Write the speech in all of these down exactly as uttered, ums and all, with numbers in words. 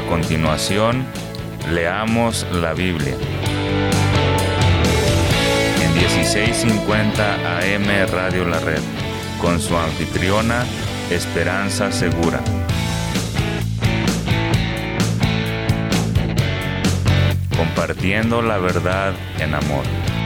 continuación, leamos la Biblia. En dieciséis cincuenta A M Radio La Red, con su anfitriona, Esperanza Segura. Compartiendo la verdad en amor.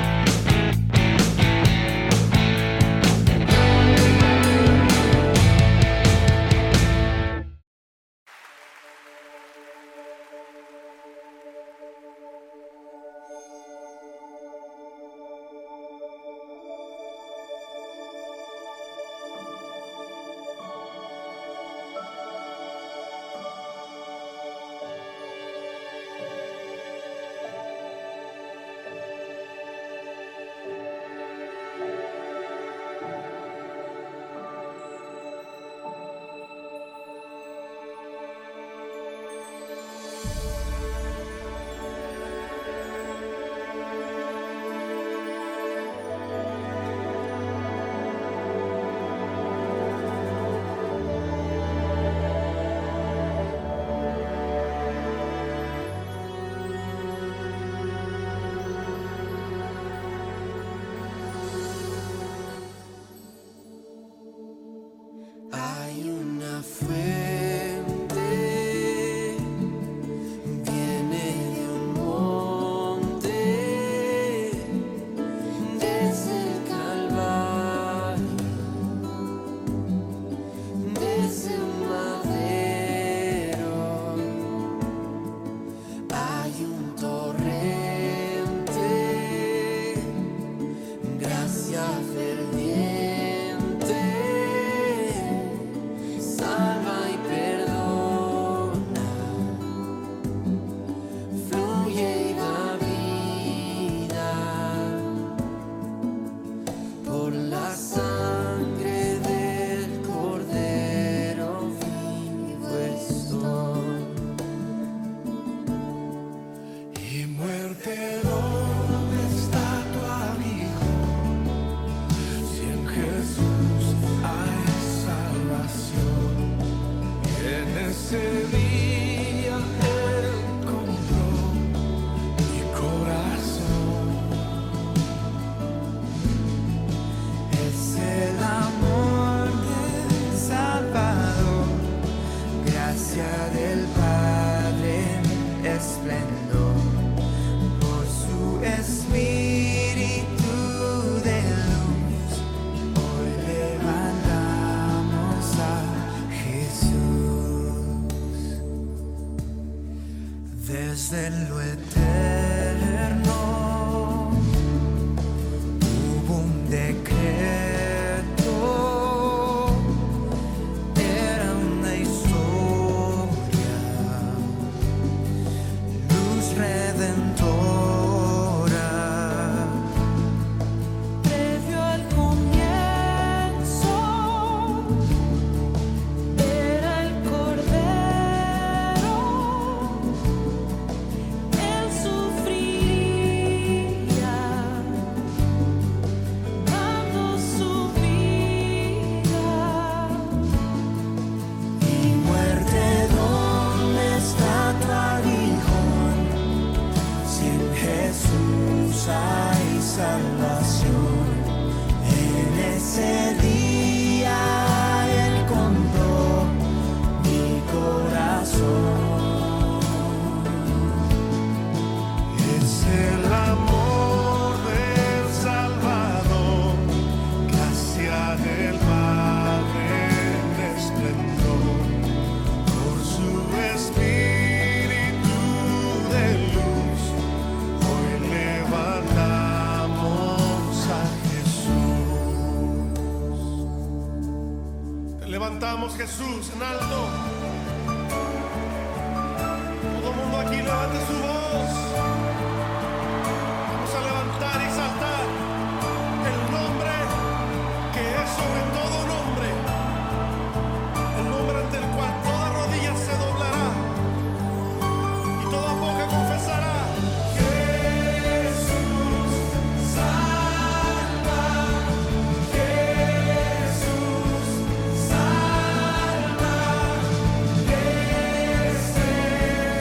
Desde lo eterno hubo un decreto, era una historia, luz redentora, previo al comienzo, era el Cordero. Hay salvación. En ese día Él compró mi corazón. Es el amor del Salvador, gracia del Padre en esplendor, por su Espíritu de luz. Hoy levantamos a Jesús. Te levantamos, Jesús, en alto. Todo el mundo aquí levante su voz. Vamos a levantar y saltar el nombre que es sobre todo nombre, el nombre ante el cual toda rodilla se doblará y toda boca confesará. Jesús salva, Jesús salva.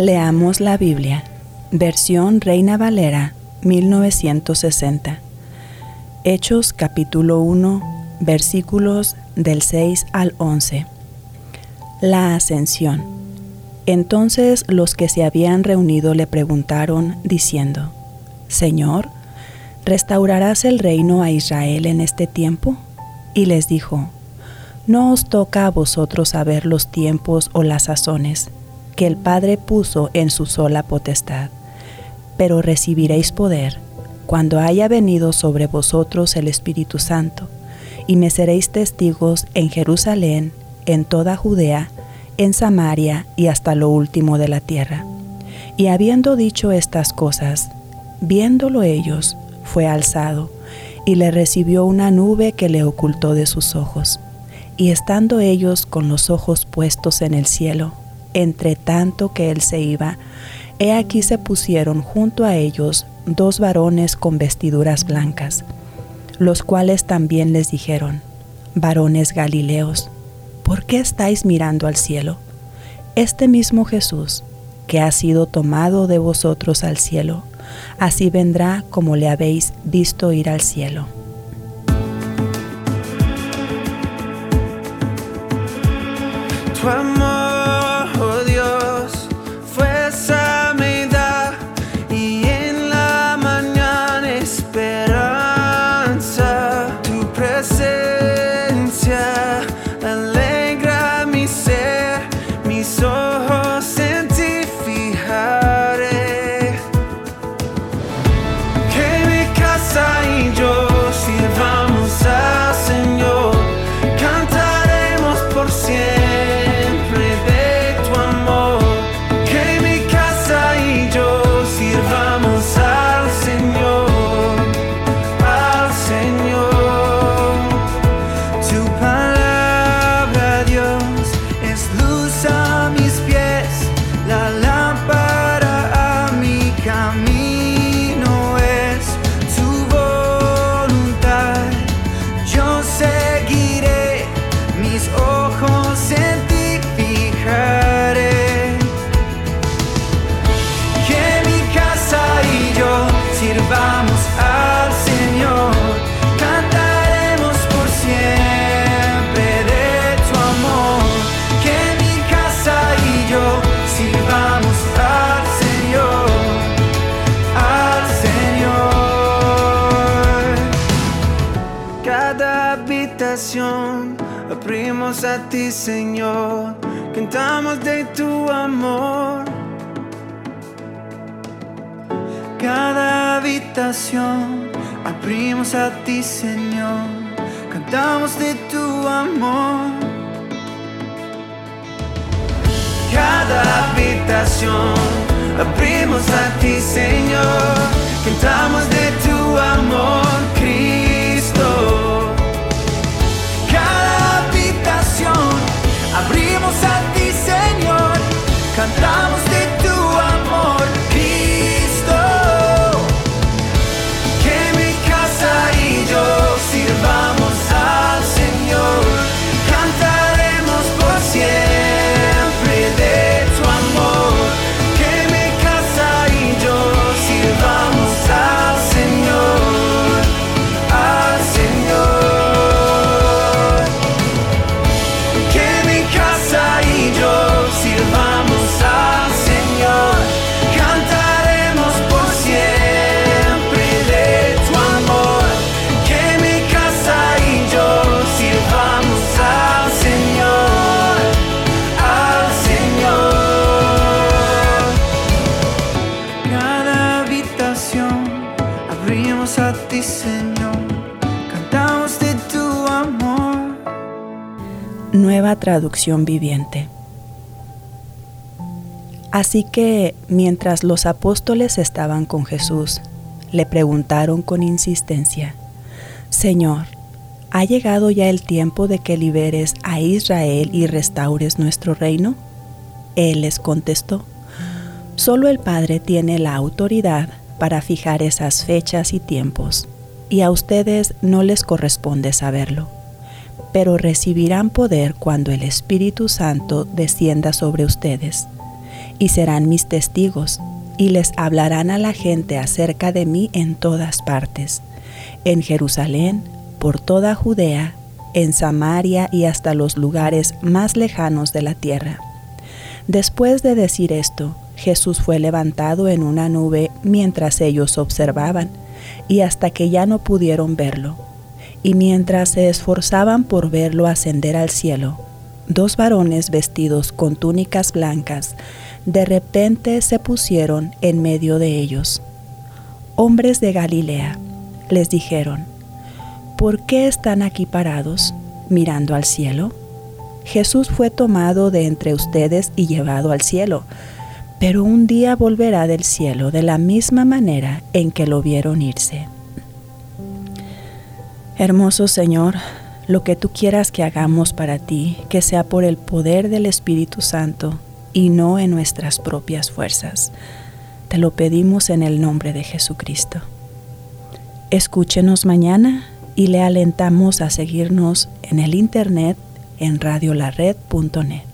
Leamos la Biblia, versión Reina Valera, mil novecientos sesenta. Hechos capítulo uno, versículos del seis al once. La ascensión. Entonces los que se habían reunido le preguntaron, diciendo: Señor, ¿restaurarás el reino a Israel en este tiempo? Y les dijo: No os toca a vosotros saber los tiempos o las sazones que el Padre puso en su sola potestad, pero recibiréis poder cuando haya venido sobre vosotros el Espíritu Santo, y me seréis testigos en Jerusalén, en toda Judea, en Samaria y hasta lo último de la tierra. Y habiendo dicho estas cosas, viéndolo ellos, fue alzado, y le recibió una nube que le ocultó de sus ojos. Y estando ellos con los ojos puestos en el cielo, entre tanto que él se iba, he aquí se pusieron junto a ellos dos varones con vestiduras blancas, los cuales también les dijeron: Varones Galileos, ¿por qué estáis mirando al cielo? Este mismo Jesús, que ha sido tomado de vosotros al cielo, así vendrá como le habéis visto ir al cielo. Tu amor, oh Dios, fuerza me da, y en la mañana esperanza. Tu presencia alegra mi ser, mis ojos en ti fijaré. Que mi casa y yo sirvamos al Señor, cantaremos por siempre. Sirvamos al Señor, cantaremos por siempre de tu amor. Que mi casa y yo sirvamos al Señor, al Señor. Cada habitación abrimos a ti, Señor, cantamos de tu amor. Cada habitación abrimos a ti, Señor, cantamos de tu amor. Cada habitación abrimos a ti, Señor, cantamos de tu amor, Cristo. Cada habitación abrimos a ti, Señor, cantamos de tu amor, Cristo. Sirvamos al Señor, cantaremos por siempre de tu amor. Que mi casa y yo sirvamos al Señor, al Señor. Que mi casa y yo sirvamos al Señor, cantaremos por siempre de tu amor. Sirvamos al Señor, al Señor. Cada habitación abrimos a ti, Señor, cantamos de tu amor. Nueva traducción viviente. Así que, mientras los apóstoles estaban con Jesús, le preguntaron con insistencia: Señor, ¿ha llegado ya el tiempo de que liberes a Israel y restaures nuestro reino? Él les contestó: Solo el Padre tiene la autoridad para fijar esas fechas y tiempos, y a ustedes no les corresponde saberlo. Pero recibirán poder cuando el Espíritu Santo descienda sobre ustedes, y serán mis testigos, y les hablarán a la gente acerca de mí en todas partes, en Jerusalén, por toda Judea, en Samaria y hasta los lugares más lejanos de la tierra. Después de decir esto, Jesús fue levantado en una nube mientras ellos observaban, y hasta que ya no pudieron verlo. Y mientras se esforzaban por verlo ascender al cielo, dos varones vestidos con túnicas blancas de repente se pusieron en medio de ellos. Hombres de Galilea, les dijeron, ¿por qué están aquí parados, mirando al cielo? Jesús fue tomado de entre ustedes y llevado al cielo, pero un día volverá del cielo de la misma manera en que lo vieron irse. Hermoso Señor, lo que tú quieras que hagamos para ti, que sea por el poder del Espíritu Santo y no en nuestras propias fuerzas. Te lo pedimos en el nombre de Jesucristo. Escúchenos mañana y le alentamos a seguirnos en el internet en radio la red punto net.